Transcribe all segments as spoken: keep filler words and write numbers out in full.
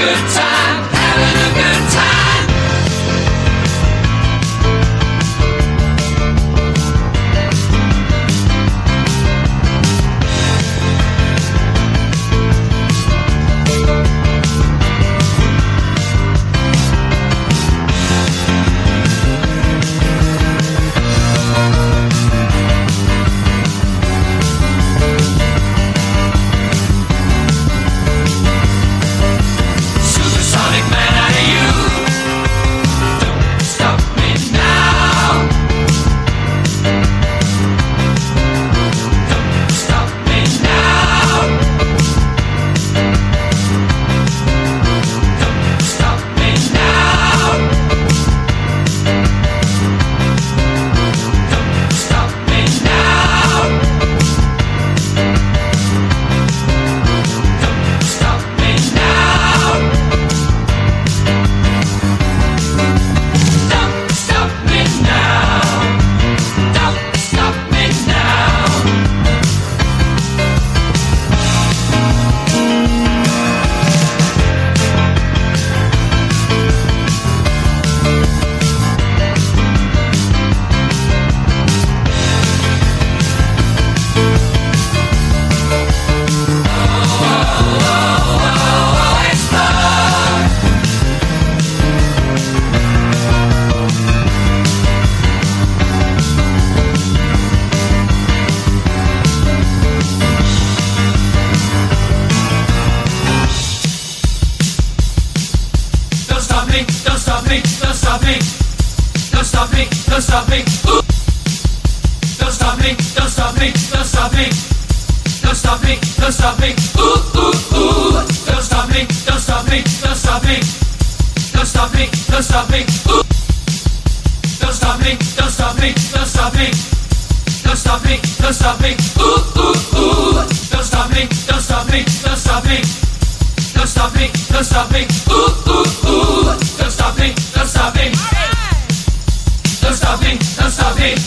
good time, having a good time. Don't stop me, ooh. Don't stop me, don't stop me, don't stop me. Don't stop me, don't stop me, ooh, ooh, ooh. Don't stop me, don't stop me, don't stop me. Don't stop me, don't stop me, ooh. Don't stop me, don't stop me, don't stop me. Don't stop me, don't stop me, ooh, ooh, ooh. Don't stop me, don't stop me, don't stop me. Don't stop me, don't stop me, ooh, ooh, ooh. Don't stop me, don't stop me. Don't stop me, don't stop me.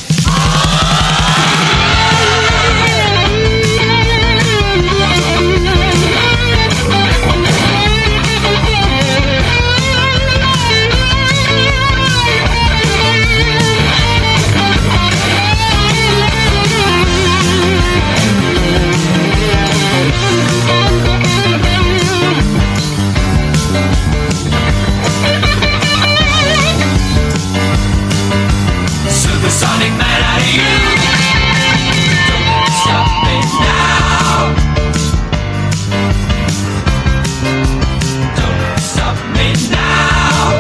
Supersonic man out of you. Don't stop me now. Don't stop me now.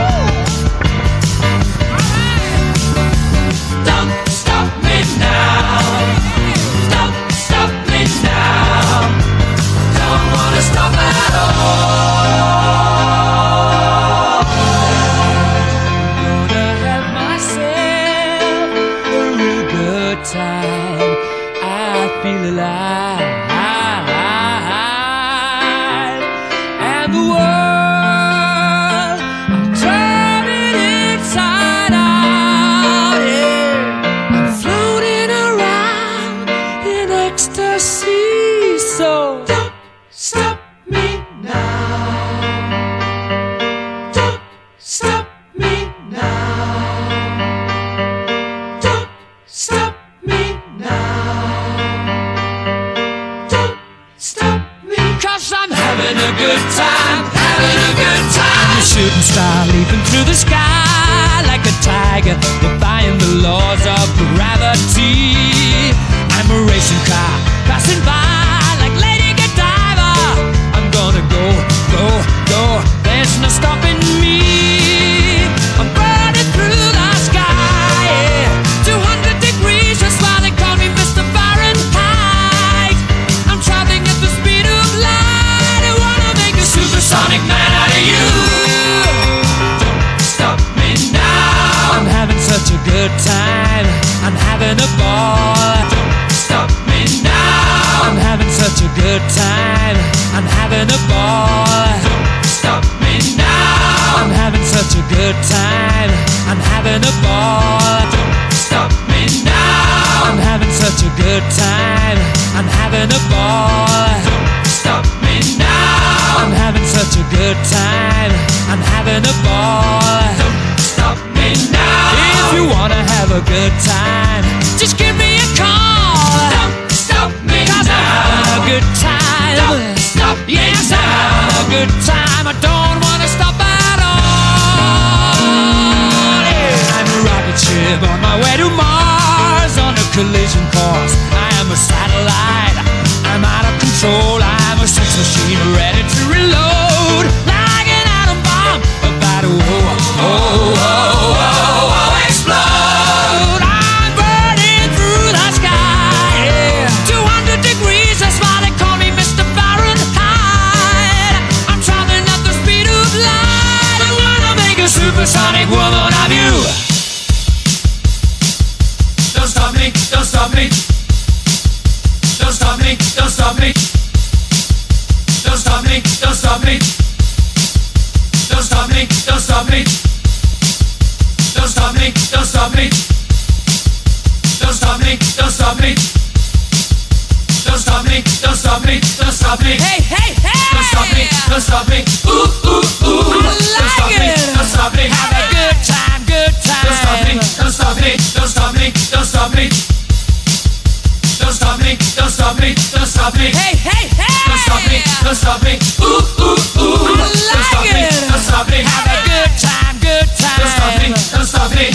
Don't stop me now. Don't stop me now. Don't wanna stop at all. Time I feel alive, and the world I'm turning inside out. Yeah, I'm floating around in ecstasy. So don't stop me now. Don't stop me now. Don't stop. I'm having a good time, having a good time. I'm a shooting star leaping through the sky like a tiger, defying the laws of gravity. I'm a racing car passing by like Lady Godiva. I'm gonna go, go, go. There's no stopping me. I'm burning through the sky, yeah. two hundred degrees, that's why they call me Mister Fahrenheit. I'm traveling at the speed of light. Supersonic man out of you. Don't stop me now. I'm having such a good time. I'm having a ball. Don't stop me now. I'm having such a good time. I'm having a ball. Don't stop me now. I'm having such a good time. I'm having a ball. Don't stop me now. I'm having such a good time. I'm having a ball. Don't stop me now. I'm having such a good time. having a ball. Don't stop me now. If you wanna have a good time, just give me a call. Don't stop me Cause now. I'm having a good time. Don't stop me Yes, I'm now. having a good time. I don't wanna stop at all. Yeah. I'm a rocket ship on my way to Mars on a collision course. I am a satellite. I'm out of control. I'm a sex machine ready to reload like an atom bomb about to oh, oh, oh, oh, oh, explode. I'm burning through the sky. Yeah. two hundred degrees, that's why they call me Mister Fahrenheit. I'm traveling at the speed of light. I wanna make a supersonic woman of you. Don't stop me, don't stop me. Don't stop me, don't stop me. Don't stop me, don't stop me. Don't stop me, don't stop me. Don't stop me, don't stop me. Don't stop me, don't stop me. Don't stop me, don't stop me. Don't stop me. Hey, hey, hey! Don't stop me, don't stop me. Ooh, ooh, ooh. I Don't stop like me, it. don't stop me. Have a good time, good time. Don't stop me, don't stop me. Don't stop me, don't stop me. Don't stop me, don't stop me. Don't stop me. Hey, hey, hey! Don't stop me, don't stop me. Ooh, ooh, ooh. I Don't stop like me, it. don't stop me. Have a good time, good time. Don't stop me, don't stop me.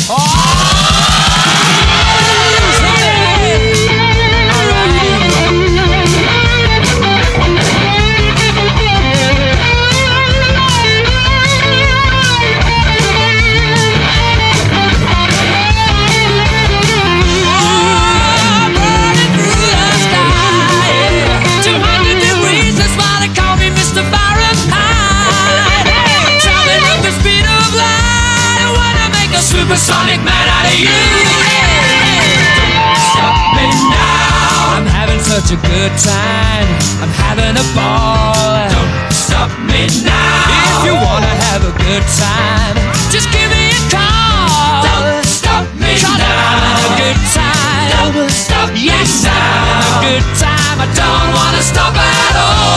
Supersonic man out of you. Don't stop me now. I'm having such a good time. I'm having a ball. Don't stop me now. If you wanna have a good time, just give me a call. Don't stop me Cause now. I'm having a good time. Don't stop me Yes, I'm now. having a good time. I Don't wanna stop at all.